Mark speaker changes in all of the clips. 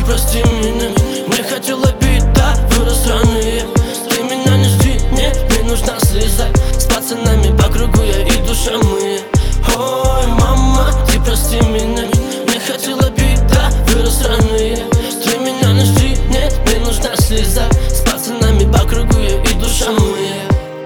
Speaker 1: прости меня. Не хотела бить, да, вырос рано. Ты меня не жди, нет, мне нужна слеза. С пацанами по кругу я и душа моя. Ой, мама, ты прости меня. Не хотела бить, да, вырос рано. Ты меня не жди, нет, мне нужна слеза. С пацанами по кругу я и душа моя.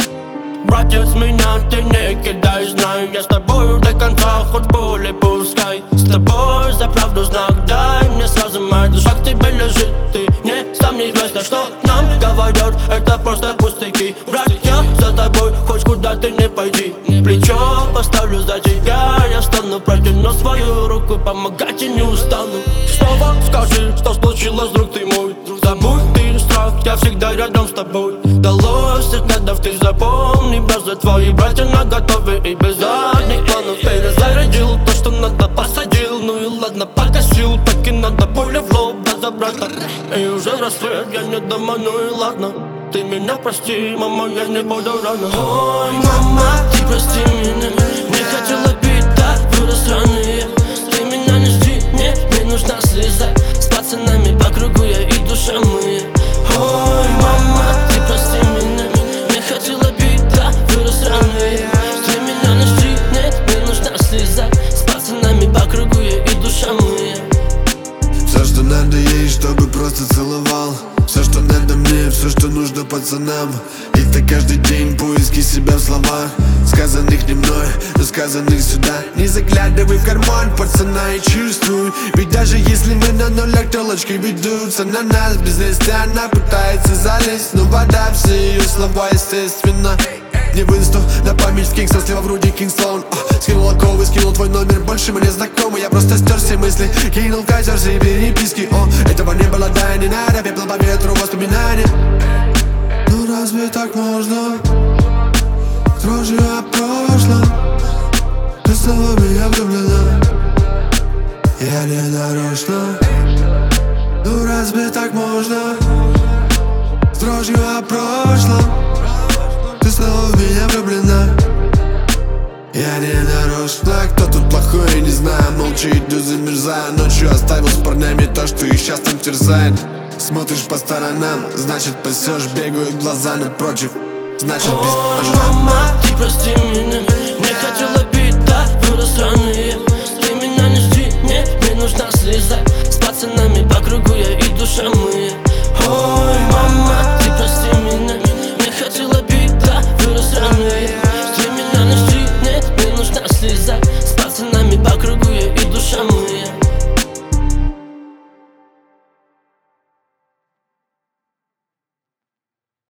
Speaker 1: Братец, меня ты не кидай, знаю, я с тобою до конца, хоть боли пускай. С тобой за правду знак дай, мне сразу моя душа к тебе лежит. Ты не сам не известно, что нам говорят, это просто пустяки. Брат, я за тобой, хоть куда ты не пойди. Плечо поставлю за тебя, я стану, протяну свою руку, помогать и не устану. Снова скажи, что случилось, друг ты мой. Забудь ты страх, я всегда рядом с тобой. Далось всех гадов, ты запомни, бразы твои братья наготове и без задних планов. Перезарядил то, что надо, посадил. Ну и ладно, погасил, так и надо, пуля в лоб, да за брата. И уже рассвет, я не дома, ну и ладно. Ты меня прости, мама, я не буду рано. Ой, мама, ты прости меня. Не хотела бить, да, вырос рано. Ты меня не жди, нет, мне нужна слеза. С пацанами по кругу я и душа моя. Ой, мама, ты прости меня. Не хотела бить, да, вырос рано. Ты меня не жди, нет, мне нужна слеза. С пацанами по кругу я и душа моя.
Speaker 2: Все, что надо ей, чтобы просто целовал. Все, что надо мне, все, что нужно пацанам. Это каждый день поиски себя в словах, сказанных не мной, но сказанных сюда. Не заглядывай в карман пацана и чувствуй. Ведь даже если мы на нулях, телочки ведутся на нас. Без вести она пытается залезть, но вода, все ее слова естественно. Не в инсту, на память в Кингстон, слева вроде Кингслон. Скинул оковы, скинул твой номер, больше мне знакомый. Я просто стер все мысли, кинул катер, все переписки. Этого не было, да, не надо, пепла по ветру, воспоминания. Ну разве так можно? Дрожью о прошлом. Ты снова в меня влюблена. Я не нарочно. Ну разве так можно? Дрожью о прошлом. Ты снова в меня влюблена. Я не нарочно. Кто тут плохой, я не знаю. Молча иду, замерзаю. Ночью оставил с парнями то, что их сейчас там терзает. Смотришь по сторонам, значит пасешь. Бегают глаза напротив, значит без.
Speaker 1: Мама, ты прости меня. Не хотела бить, да, вырос рано. Ты меня не жди, нет, мне нужна слеза. С пацанами по кругу я и душа моя. Ой, мама.